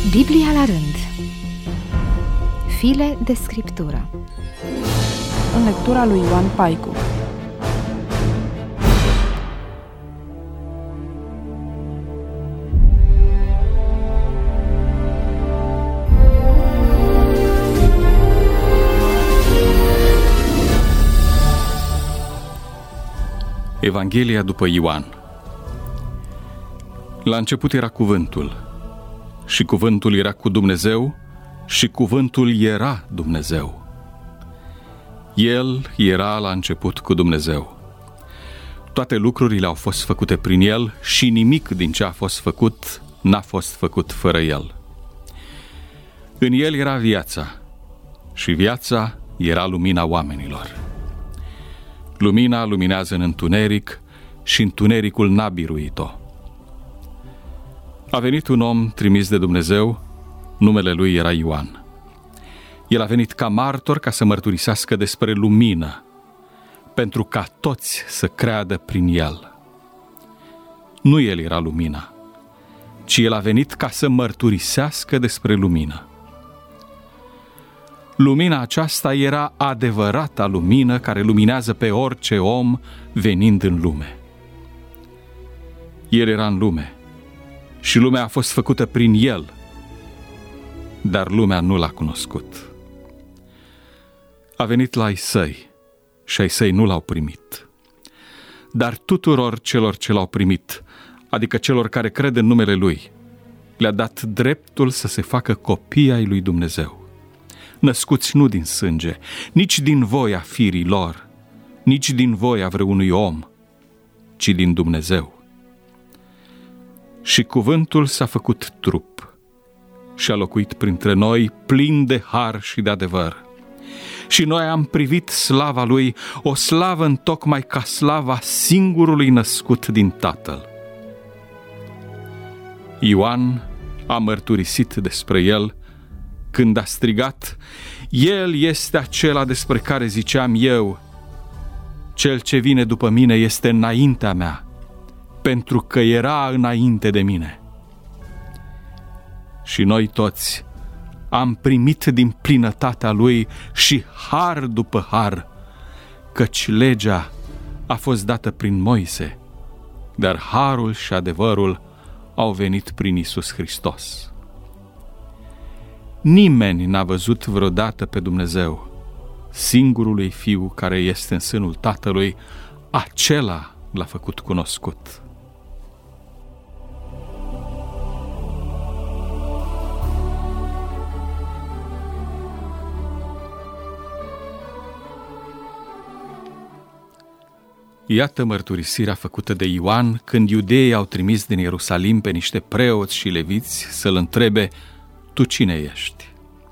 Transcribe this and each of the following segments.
Biblia la rând. File de scriptură. În lectura lui Ioan Paicu. Evanghelia după Ioan. La început era Cuvântul, și Cuvântul era cu Dumnezeu, și Cuvântul era Dumnezeu. El era la început cu Dumnezeu. Toate lucrurile au fost făcute prin El și nimic din ce a fost făcut n-a fost făcut fără El. În El era viața, și viața era lumina oamenilor. Lumina luminează în întuneric și întunericul n-a biruit-o. A venit un om trimis de Dumnezeu, numele lui era Ioan. El a venit ca martor ca să mărturisească despre lumină, pentru ca toți să creadă prin el. Nu el era lumina, ci el a venit ca să mărturisească despre lumină. Lumina aceasta era adevărata lumină care luminează pe orice om venind în lume. El era în lume și lumea a fost făcută prin el, dar lumea nu l-a cunoscut. A venit la ai săi și ai săi nu l-au primit. Dar tuturor celor ce l-au primit, adică celor care cred în numele lui, le-a dat dreptul să se facă copii ai lui Dumnezeu, născuți nu din sânge, nici din voia firii lor, nici din voia vreunui om, ci din Dumnezeu. Și Cuvântul s-a făcut trup și a locuit printre noi plin de har și de adevăr. Și noi am privit slava lui, o slavă întocmai ca slava singurului născut din Tatăl. Ioan a mărturisit despre el când a strigat: El este acela despre care ziceam eu, cel ce vine după mine este înaintea mea, pentru că era înainte de mine. Și noi toți am primit din plinătatea lui și har după har, căci legea a fost dată prin Moise, dar harul și adevărul au venit prin Iisus Hristos. Nimeni n-a văzut vreodată pe Dumnezeu, singurului Fiu care este în sânul Tatălui, acela l-a făcut cunoscut. Iată mărturisirea făcută de Ioan când iudeii au trimis din Ierusalim pe niște preoți și leviți să-l întrebe: Tu cine ești?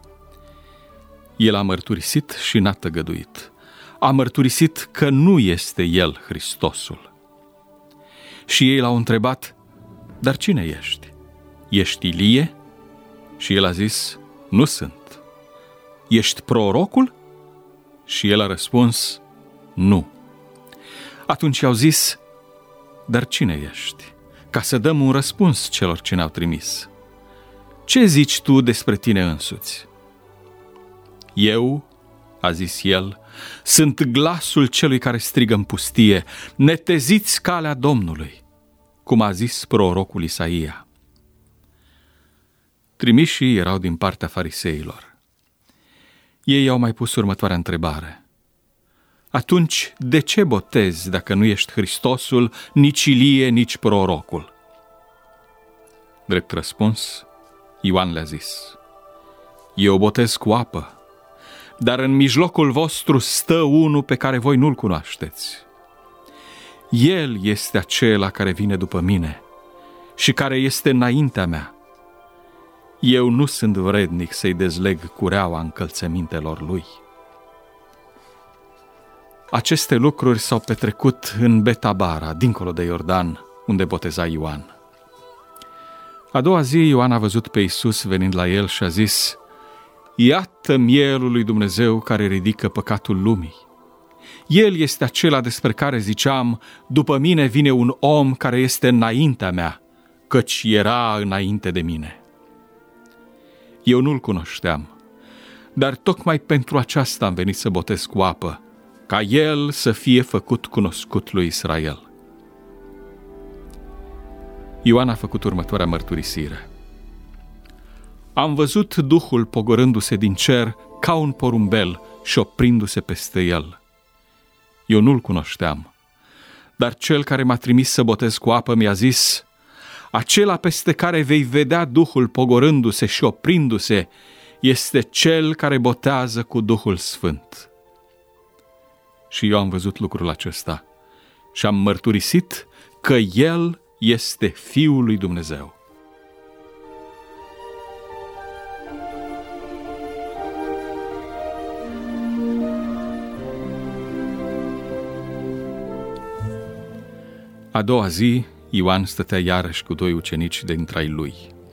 El a mărturisit și n-a tăgăduit. A mărturisit că nu este el Hristosul. Și ei l-au întrebat: Dar cine ești? Ești Ilie? Și el a zis: Nu sunt. Ești prorocul? Și el a răspuns: Nu. Atunci i-au zis: Dar cine ești? Ca să dăm un răspuns celor ce ne-au trimis. Ce zici tu despre tine însuți? Eu, a zis el, sunt glasul celui care strigă în pustie: Neteziți calea Domnului, cum a zis prorocul Isaia. Trimișii erau din partea fariseilor. Ei i-au mai pus următoarea întrebare: Atunci, de ce botezi dacă nu ești Hristosul, nici Ilie, nici prorocul? Drept răspuns, Ioan le-a zis: Eu botez cu apă, dar în mijlocul vostru stă unul pe care voi nu-l cunoașteți. El este acela care vine după mine și care este înaintea mea. Eu nu sunt vrednic să-i dezleg cureaua încălțămintelor lui. Aceste lucruri s-au petrecut în Betabara, dincolo de Iordan, unde boteza Ioan. A doua zi, Ioan a văzut pe Iisus venind la el și a zis: Iată mielul lui Dumnezeu care ridică păcatul lumii. El este acela despre care ziceam: După mine vine un om care este înaintea mea, căci era înainte de mine. Eu nu-l cunoșteam, dar tocmai pentru aceasta am venit să botez cu apă, ca el să fie făcut cunoscut lui Israel. Ioan a făcut următoarea mărturisire. Am văzut Duhul pogorându-se din cer ca un porumbel și oprindu-se peste el. Eu nu-l cunoșteam, dar cel care m-a trimis să botez cu apă mi-a zis: acela peste care vei vedea Duhul pogorându-se și oprindu-se este cel care botează cu Duhul Sfânt. Și eu am văzut lucrul acesta și am mărturisit că El este Fiul lui Dumnezeu. A doua zi, Ioan stătea iarăși cu 2 ucenici dintre-ai lui.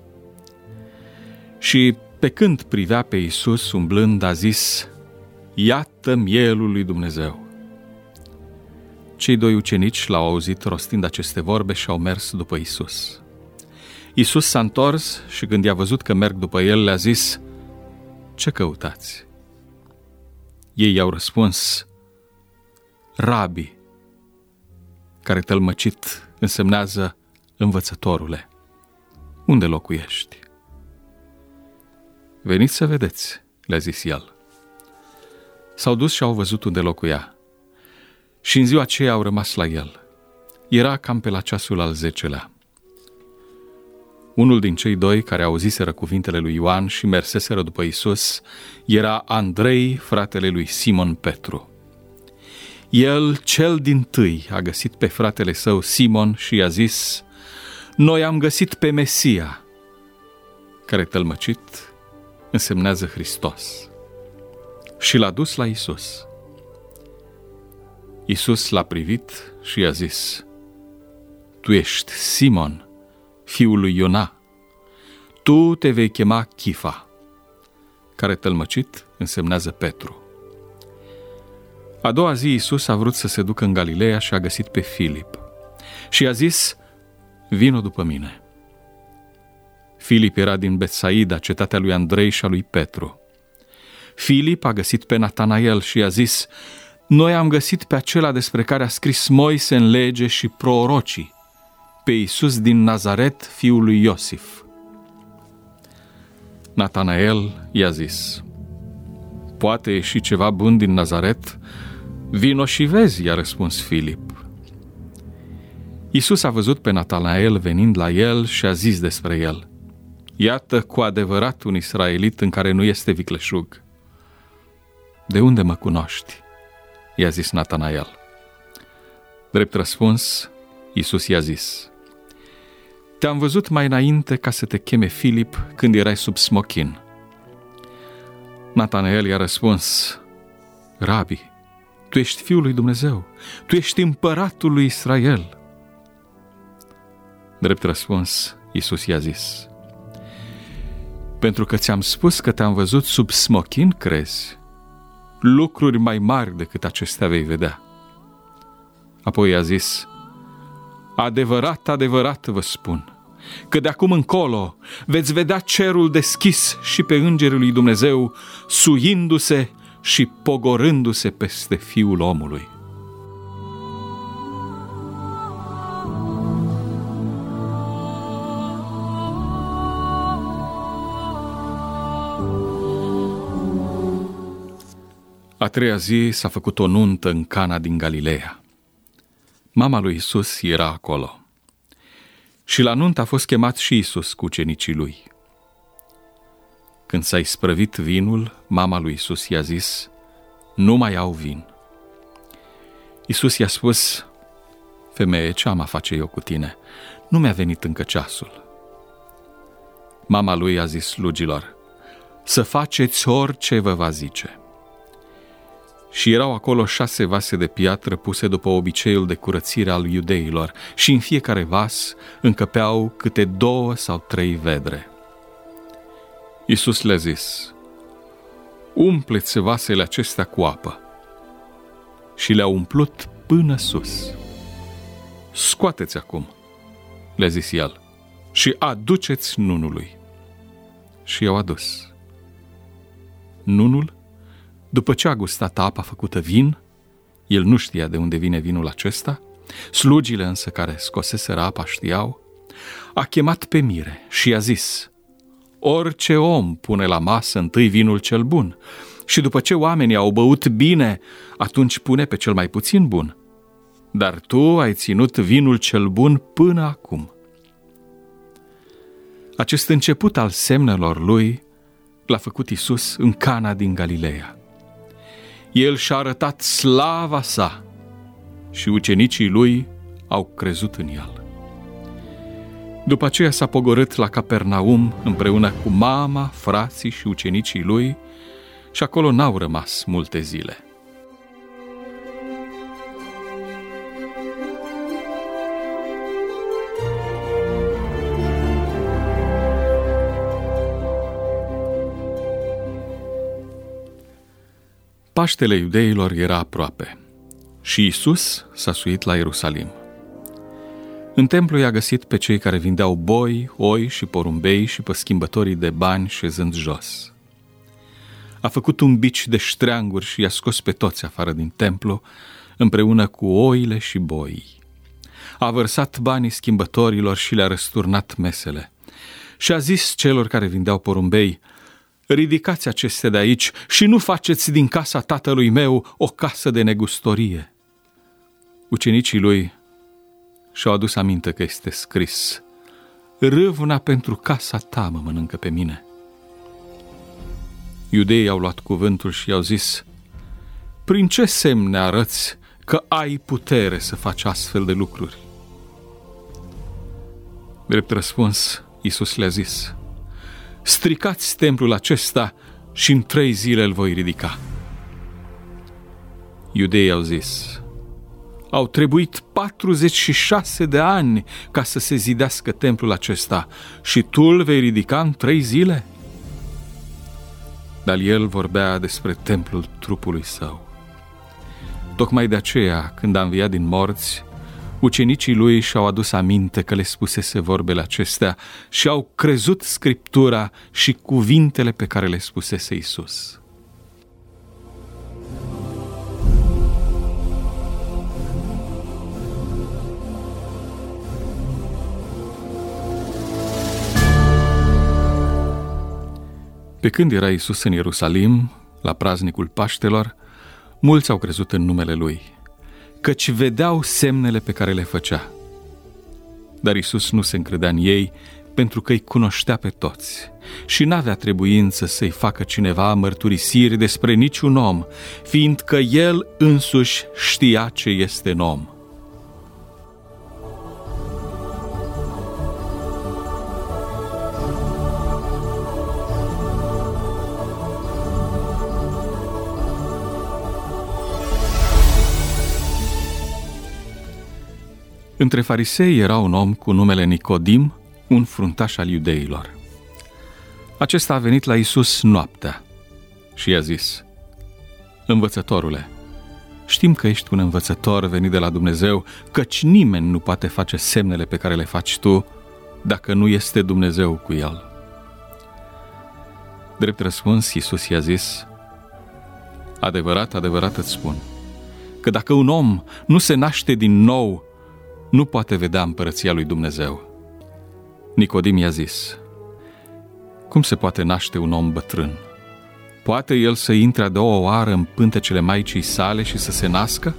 Și pe când privea pe Iisus umblând, a zis: iată mielul lui Dumnezeu. Cei 2 ucenici l-au auzit rostind aceste vorbe și au mers după Iisus. Iisus s-a întors și când i-a văzut că merg după el, le-a zis: ce căutați? Ei i-au răspuns: Rabi, care tălmăcit însemnează învățătorule, unde locuiești? Veniți să vedeți, le-a zis el. S-au dus și au văzut unde locuia. Și în ziua aceea au rămas la el. Era cam pe la ceasul al 10-lea. Unul din cei 2 care auziseră cuvintele lui Ioan și merseseră după Iisus era Andrei, fratele lui Simon Petru. El, cel dintâi, a găsit pe fratele său Simon și i-a zis: noi am găsit pe Mesia, care tălmăcit însemnează Hristos. Și l-a dus la Iisus. Iisus l-a privit și i-a zis: tu ești Simon, fiul lui Iona. Tu te vei chema Chifa, care tălmăcit însemnează Petru. A doua zi Iisus a vrut să se ducă în Galileea și a găsit pe Filip. Și i-a zis: vino după mine. Filip era din Betsaida, cetatea lui Andrei și a lui Petru. Filip a găsit pe Natanael și i-a zis: noi am găsit pe acela despre care a scris Moise în lege și prorocii, pe Iisus din Nazaret, fiul lui Iosif. Natanael i-a zis: poate ieși ceva bun din Nazaret? Vino și vezi, i-a răspuns Filip. Iisus a văzut pe Natanael venind la el și a zis despre el: iată cu adevărat un israelit în care nu este vicleșug. De unde mă cunoști? I-a zis Natanael. Drept răspuns, Iisus i-a zis: te-am văzut mai înainte ca să te cheme Filip când erai sub smochin. Natanael i-a răspuns: Rabi, tu ești Fiul lui Dumnezeu, tu ești împăratul lui Israel. Drept răspuns, Iisus i-a zis: pentru că ți-am spus că te-am văzut sub smochin, crezi? Lucruri mai mari decât acestea vei vedea. Apoi i-a zis: adevărat, adevărat vă spun, că de acum încolo veți vedea cerul deschis și pe îngerii lui Dumnezeu suindu-se și pogorându-se peste Fiul omului. A treia zi s-a făcut o nuntă în Cana din Galileea. Mama lui Iisus era acolo. Și la nuntă a fost chemat și Iisus cu ucenicii lui. Când s-a isprăvit vinul, mama lui Iisus i-a zis: nu mai au vin. Iisus i-a spus: femeie, ce am a face eu cu tine? Nu mi-a venit încă ceasul. Mama lui a zis slugilor: să faceți orice vă va zice. Și erau acolo 6 vase de piatră puse după obiceiul de curățire al iudeilor și în fiecare vas încăpeau câte 2 sau 3 vedre. Iisus le-a zis: umpleți vasele acestea cu apă. Și le-a umplut până sus. Scoateți acum, le-a zis el, și aduceți nunului. și i-au adus. Nunul, după ce a gustat apa făcută vin, el nu știa de unde vine vinul acesta, slugile însă care scoseseră apa știau, a chemat pe mire și i-a zis: orice om pune la masă întâi vinul cel bun și după ce oamenii au băut bine, atunci pune pe cel mai puțin bun. Dar tu ai ținut vinul cel bun până acum. Acest început al semnelor lui l-a făcut Iisus în Cana din Galileea. El și-a arătat slava sa și ucenicii lui au crezut în el. După aceea s-a pogorât la Capernaum împreună cu mama, frații și ucenicii lui și acolo n-au rămas multe zile. Paștele iudeilor era aproape și Iisus s-a suit la Ierusalim. În templu i-a găsit pe cei care vindeau boi, oi și porumbei și pe schimbătorii de bani șezând jos. A făcut un bici de ștreanguri și i-a scos pe toți afară din templu, împreună cu oile și boii. A vărsat banii schimbătorilor și le-a răsturnat mesele. Și a zis celor care vindeau porumbei: ridicați acestea de aici și nu faceți din casa tatălui meu o casă de negustorie. Ucenicii lui și-au adus aminte că este scris: râvna pentru casa ta mă mănâncă pe mine. Iudeii au luat cuvântul și i-au zis: prin ce semn ne arăți că ai putere să faci astfel de lucruri? Drept răspuns, Iisus le-a zis: stricați templul acesta și în 3 zile îl voi ridica. Iudeii au zis: au trebuit 46 de ani ca să se zidească templul acesta și tu îl vei ridica în 3 zile? Dar el vorbea despre templul trupului său. Tocmai de aceea, când a înviat din morți, ucenicii lui și-au adus aminte că le spusese vorbele acestea și au crezut Scriptura și cuvintele pe care le spusese Iisus. Pe când era Iisus în Ierusalim, la praznicul Paștelor, mulți au crezut în numele Lui, căci vedeau semnele pe care le făcea. Dar Iisus nu se încredea în ei, pentru că îi cunoștea pe toți și n-avea trebuință să-i facă cineva mărturisiri despre niciun om, fiindcă El însuși știa ce este în om. Între farisei era un om cu numele Nicodim, un fruntaș al iudeilor. Acesta a venit la Iisus noaptea și i-a zis: învățătorule, știm că ești un învățător venit de la Dumnezeu, căci nimeni nu poate face semnele pe care le faci tu dacă nu este Dumnezeu cu el. Drept răspuns, Iisus i-a zis: adevărat, adevărat îți spun, că dacă un om nu se naște din nou, nu poate vedea împărăția lui Dumnezeu. Nicodim i-a zis: cum se poate naște un om bătrân? Poate el să intre a doua oară în pântecele maicii sale și să se nască?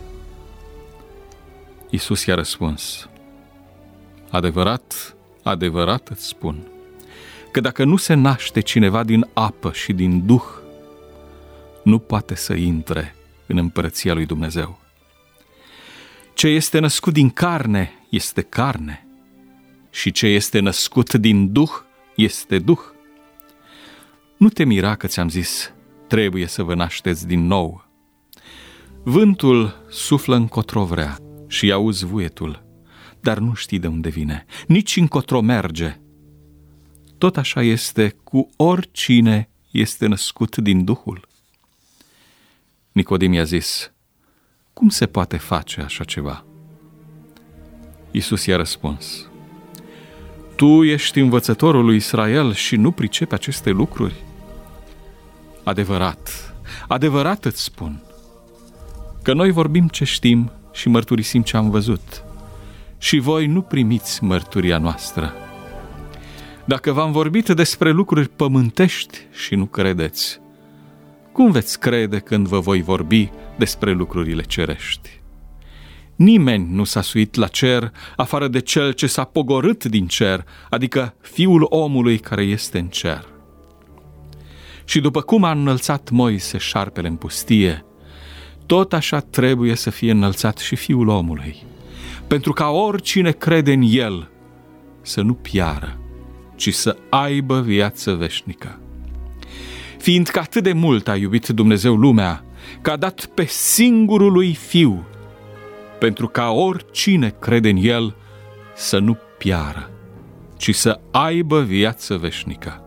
Iisus i-a răspuns: adevărat, adevărat îți spun, că dacă nu se naște cineva din apă și din Duh, nu poate să intre în împărăția lui Dumnezeu. Ce este născut din carne este carne și ce este născut din Duh este Duh. Nu te mira că ți-am zis: trebuie să vă nașteți din nou. Vântul suflă încotro vrea și auzi vuietul, dar nu știi de unde vine, nici încotro merge. Tot așa este cu oricine este născut din Duhul. Nicodim i-a zis: cum se poate face așa ceva? Iisus i-a răspuns: Tu ești învățătorul lui Israel și nu pricepi aceste lucruri? Adevărat, adevărat îți spun, că noi vorbim ce știm și mărturisim ce am văzut, și voi nu primiți mărturia noastră. Dacă v-am vorbit despre lucruri pământești și nu credeți, cum veți crede când vă voi vorbi despre lucrurile cerești? Nimeni nu s-a suit la cer afară de cel ce s-a pogorât din cer, adică Fiul omului care este în cer. Și după cum a înălțat Moise șarpele în pustie, tot așa trebuie să fie înălțat și Fiul omului, pentru ca oricine crede în el să nu piară, ci să aibă viață veșnică. Fiindcă atât de mult a iubit Dumnezeu lumea, că a dat pe singurul lui Fiu, pentru ca oricine crede în el să nu piară, ci să aibă viață veșnică.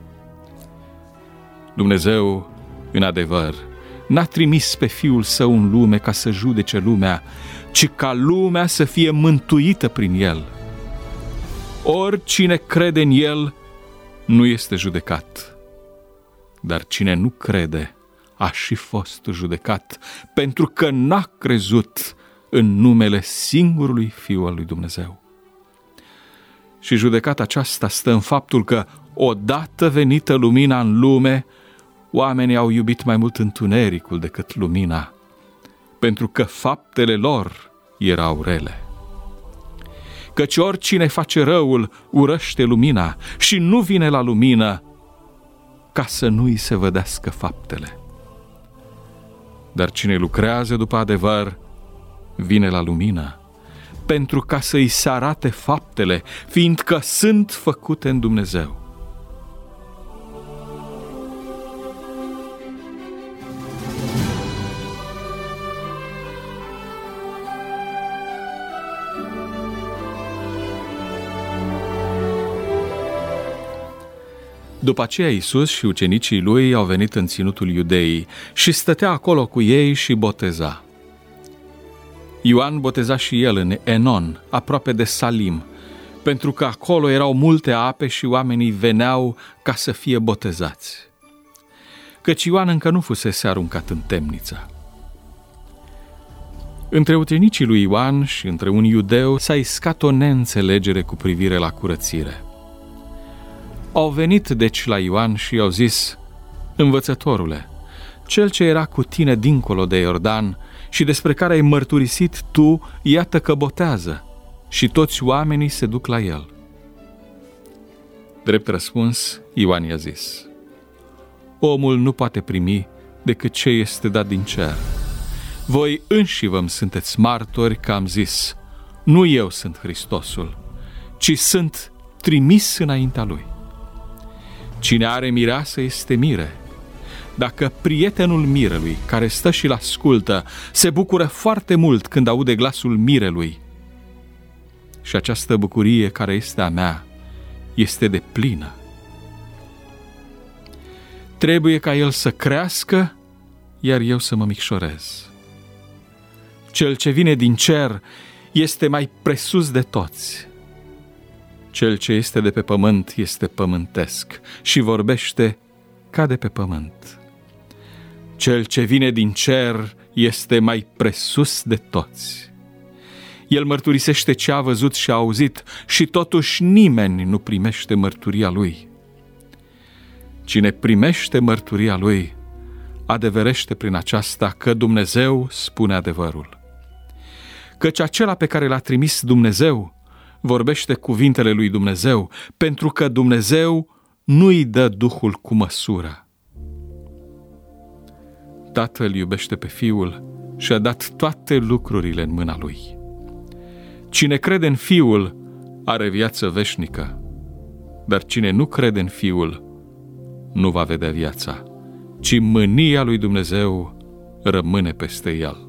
Dumnezeu, în adevăr, n-a trimis pe Fiul Său în lume ca să judece lumea, ci ca lumea să fie mântuită prin el. Oricine crede în el nu este judecat, dar cine nu crede a și fost judecat, pentru că n-a crezut în numele singurului Fiu al lui Dumnezeu. Și judecata aceasta stă în faptul că, odată venită lumina în lume, oamenii au iubit mai mult întunericul decât lumina, pentru că faptele lor erau rele. Căci oricine face răul urăște lumina și nu vine la lumină ca să nu îi se vădească faptele. Dar cine lucrează după adevăr vine la lumină, pentru ca să îi se arate faptele, fiindcă sunt făcute în Dumnezeu. După aceea Iisus și ucenicii lui au venit în ținutul Iudeii și stătea acolo cu ei și boteza. Ioan boteza și el în Enon, aproape de Salim, pentru că acolo erau multe ape și oamenii veneau ca să fie botezați, căci Ioan încă nu fusese aruncat în temniță. Între ucenicii lui Ioan și între un iudeu s-a iscat o neînțelegere cu privire la curățire. Au venit deci la Ioan și i-au zis: Învățătorule, cel ce era cu tine dincolo de Iordan și despre care ai mărturisit tu, iată că botează și toți oamenii se duc la el. Drept răspuns, Ioan i-a zis: Omul nu poate primi decât ce este dat din cer. Voi înșivă-mi sunteți martori că am zis: nu eu sunt Hristosul, ci sunt trimis înaintea lui. Cine are mireasă este mire. Dacă prietenul mirelui, care stă și-l ascultă, se bucură foarte mult când aude glasul mirelui, și această bucurie care este a mea este deplină. Trebuie ca el să crească, iar eu să mă micșorez. Cel ce vine din cer este mai presus de toți. Cel ce este de pe pământ este pământesc și vorbește ca de pe pământ. Cel ce vine din cer este mai presus de toți. El mărturisește ce a văzut și a auzit și totuși nimeni nu primește mărturia lui. Cine primește mărturia lui, adeverește prin aceasta că Dumnezeu spune adevărul. Căci acela pe care l-a trimis Dumnezeu vorbește cuvintele lui Dumnezeu, pentru că Dumnezeu nu îi dă Duhul cu măsură. Tatăl iubește pe Fiul și a dat toate lucrurile în mâna lui. Cine crede în Fiul are viață veșnică, dar cine nu crede în Fiul nu va vedea viața, ci mânia lui Dumnezeu rămâne peste el.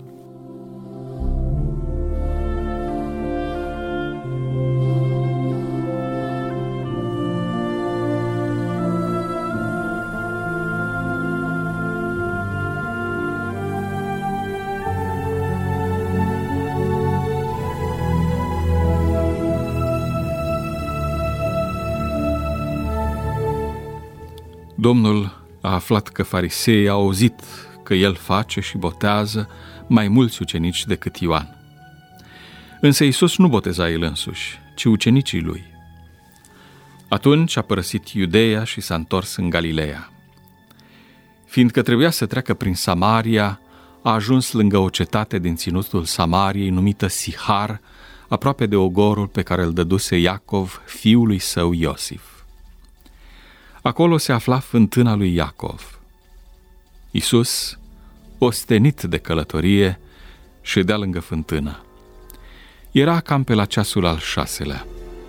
Domnul a aflat că fariseii au auzit că el face și botează mai mulți ucenici decât Ioan. Însă Iisus nu boteza el însuși, ci ucenicii lui. Atunci a părăsit Iudeea și s-a întors în Galileea. Fiindcă trebuia să treacă prin Samaria, a ajuns lângă o cetate din ținutul Samariei numită Sihar, aproape de ogorul pe care îl dăduse Iacov, fiului său Iosif. Acolo se afla fântâna lui Iacov. Iisus, ostenit de călătorie, ședea lângă fântână. Era cam pe la ceasul al 6-lea.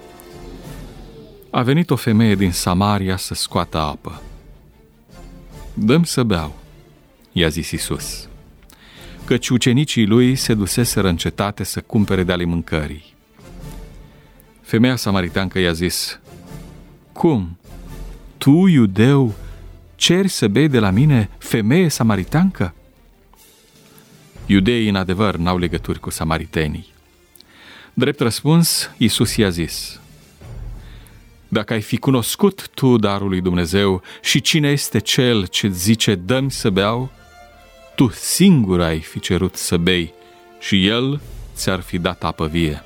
A venit o femeie din Samaria să scoată apă. "Dă-mi să beau," i-a zis Iisus, căci ucenicii lui se duseseră în cetate să cumpere de ale mâncării. Femeia samariteancă i-a zis: "Cum? Tu, iudeu, ceri să bei de la mine, femeie samariteancă?" Iudeii, în adevăr, n-au legături cu samaritenii. Drept răspuns, Iisus i-a zis: "Dacă ai fi cunoscut tu darul lui Dumnezeu și cine este cel ce zice, dă-mi să beau, tu singur ai fi cerut să bei și el ți-ar fi dat apă vie."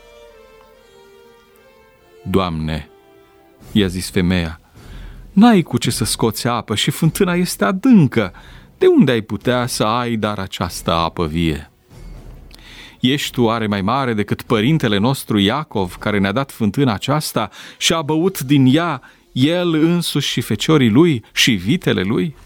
"Doamne," i-a zis femeia, "n-ai cu ce să scoți apă și fântâna este adâncă. De unde ai putea să ai dar această apă vie? Ești tu oare mai mare decât părintele nostru Iacov, care ne-a dat fântâna aceasta și a băut din ea el însuși și feciorii lui și vitele lui?"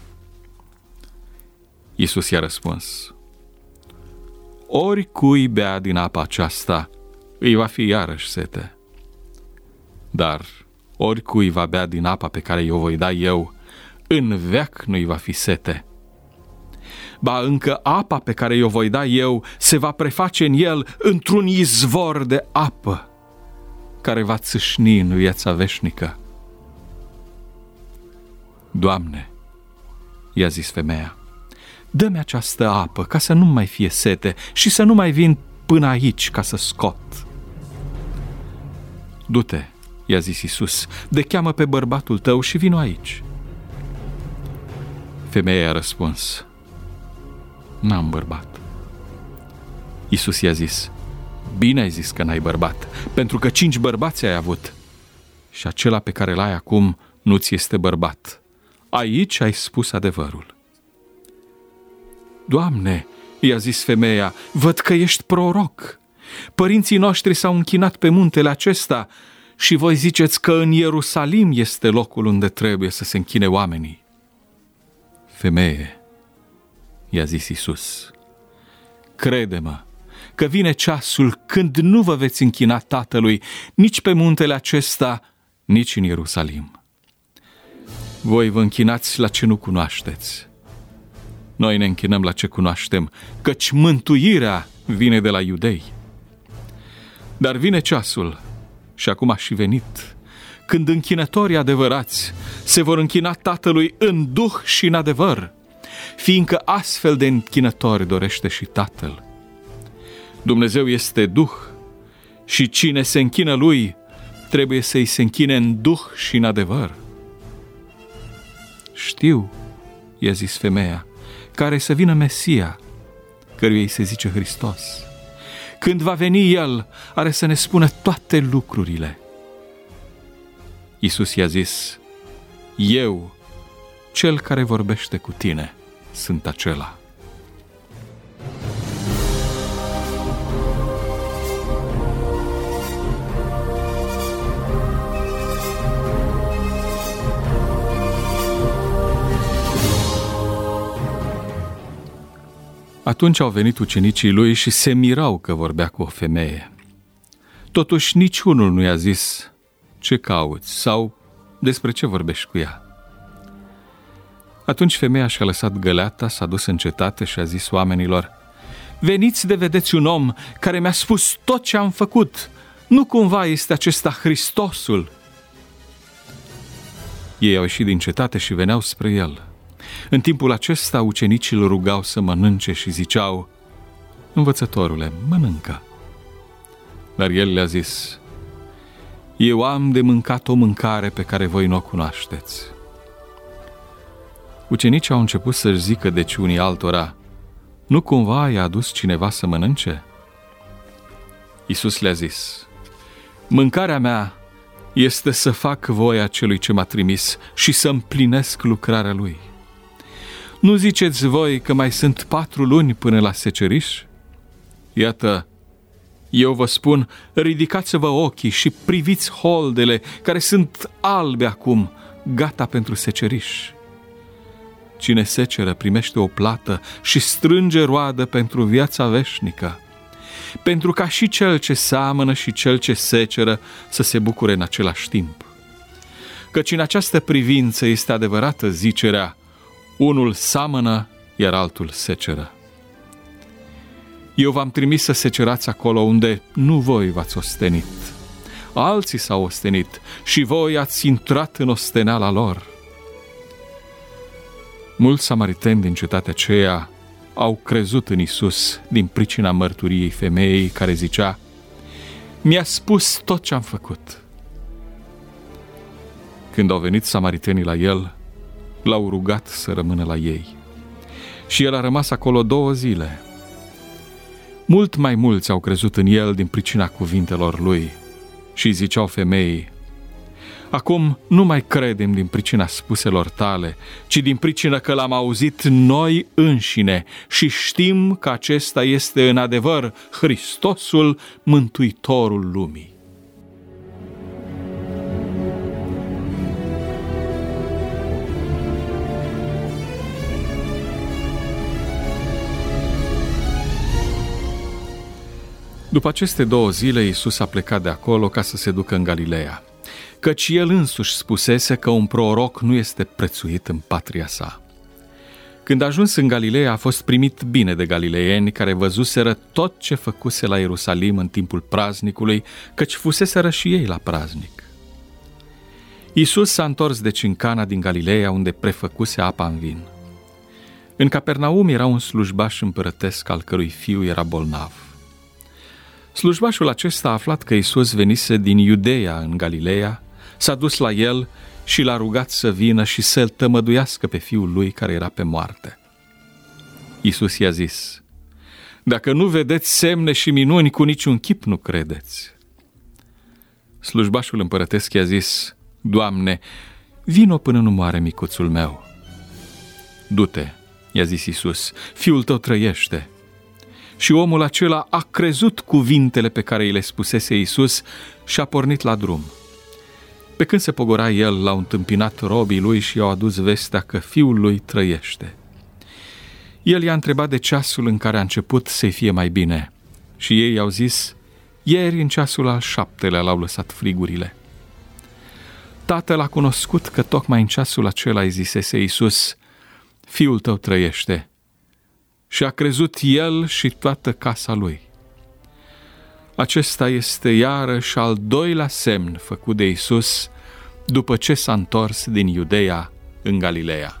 Iisus i-a răspuns: "Oricui bea din apa aceasta, îi va fi iarăși sete. Dar oricui va bea din apa pe care i-o voi da eu, în veac nu-i va fi sete. Ba încă apa pe care i-o voi da eu se va preface în el într-un izvor de apă, care va țâșni în viața veșnică." "Doamne," i-a zis femeia, "dă-mi această apă ca să nu mai fie sete și să nu mai vin până aici ca să scot." "Du-te," i-a zis Iisus, "de-cheamă pe bărbatul tău și vino aici." Femeia i-a răspuns: "N-am bărbat." Iisus i-a zis: "Bine ai zis că n-ai bărbat, pentru că 5 bărbați ai avut și acela pe care l-ai acum nu ți este bărbat. Aici ai spus adevărul." "Doamne," i-a zis femeia, "văd că ești proroc. Părinții noștri s-au închinat pe muntele acesta și voi ziceți că în Ierusalim este locul unde trebuie să se închine oamenii." "Femeie," i-a zis Iisus, "crede-mă că vine ceasul când nu vă veți închina Tatălui nici pe muntele acesta, nici în Ierusalim. Voi vă închinați la ce nu cunoașteți. Noi ne închinăm la ce cunoaștem, căci mântuirea vine de la iudei. Dar vine ceasul, și acum a și venit, când închinătorii adevărați se vor închina Tatălui în duh și în adevăr, fiindcă astfel de închinători dorește și Tatăl. Dumnezeu este Duh și cine se închină Lui trebuie să-i se închine în duh și în adevăr." "Știu," i-a zis femeia, "care să vină Mesia, căruia îi se zice Hristos. Când va veni El, are să ne spună toate lucrurile." Iisus i-a zis: "Eu, cel care vorbește cu tine, sunt acela." Atunci au venit ucenicii lui și se mirau că vorbea cu o femeie. Totuși niciunul nu i-a zis: "Ce cauți?" sau "Despre ce vorbești cu ea?" Atunci femeia și-a lăsat găleata, s-a dus în cetate și a zis oamenilor: "Veniți de vedeți un om care mi-a spus tot ce am făcut. Nu cumva este acesta Hristosul?" Ei au ieșit din cetate și veneau spre el. În timpul acesta ucenicii îl rugau să mănânce și ziceau: "Învățătorule, mănâncă." Dar el le-a zis: " 'Eu am de mâncat o mâncare pe care voi nu o cunoașteți." Ucenicii au început să-și zică deci unii altora: nu cumva i-a adus cineva să mănânce? Iisus le-a zis: mâncarea mea este să fac voia celui ce m-a trimis și să împlinesc lucrarea lui. Nu ziceți voi că mai sunt 4 luni până la seceriș? Iată, eu vă spun, ridicați-vă ochii și priviți holdele care sunt albe acum, gata pentru seceriș. Cine seceră primește o plată și strânge roadă pentru viața veșnică, pentru ca și cel ce seamănă și cel ce seceră să se bucure în același timp. Căci în această privință este adevărată zicerea: unul seamănă, iar altul seceră. Eu v-am trimis să secerați acolo unde nu voi v-ați ostenit. Alții s-au ostenit și voi ați intrat în osteneala lor. Mulți samariteni din cetatea aceea au crezut în Iisus din pricina mărturiei femeii care zicea: mi-a spus tot ce am făcut. Când au venit samaritenii la el, l-au rugat să rămână la ei. Și el a rămas acolo 2 zile. Mult mai mulți au crezut în el din pricina cuvintelor lui și ziceau femeii: acum nu mai credem din pricina spuselor tale, ci din pricina că l-am auzit noi înșine și știm că acesta este în adevăr Hristosul, Mântuitorul lumii. După aceste 2 zile, Iisus a plecat de acolo ca să se ducă în Galileea, căci el însuși spusese că un proroc nu este prețuit în patria sa. Când a ajuns în Galileea, a fost primit bine de galileieni care văzuseră tot ce făcuse la Ierusalim în timpul praznicului, căci fuseseră și ei la praznic. Iisus s-a întors deci în Cana din Galileea, unde prefăcuse apa în vin. În Capernaum era un slujbaș împărătesc al cărui fiu era bolnav. Slujbașul acesta a aflat că Iisus venise din Iudeea în Galileea, s-a dus la el și l-a rugat să vină și să-l tămăduiască pe fiul lui care era pe moarte. Iisus i-a zis: dacă nu vedeți semne și minuni, cu niciun chip nu credeți. Slujbașul împărătesc i-a zis: Doamne, vino până nu moare micuțul meu. Du-te, i-a zis Iisus, fiul tău trăiește. Și omul acela a crezut cuvintele pe care îi le spusese Iisus și a pornit la drum. Pe când se pogora el, l-au întâmpinat robii lui și i-au adus vestea că fiul lui trăiește. El i-a întrebat de ceasul în care a început să-i fie mai bine și ei i-au zis: ieri în ceasul al 7-lea l-au lăsat frigurile. Tatăl a cunoscut că tocmai în ceasul acela îi zisese Iisus: fiul tău trăiește. Și a crezut el și toată casa lui. Acesta este iarăși al 2-lea semn făcut de Iisus după ce s-a întors din Iudeea în Galileea.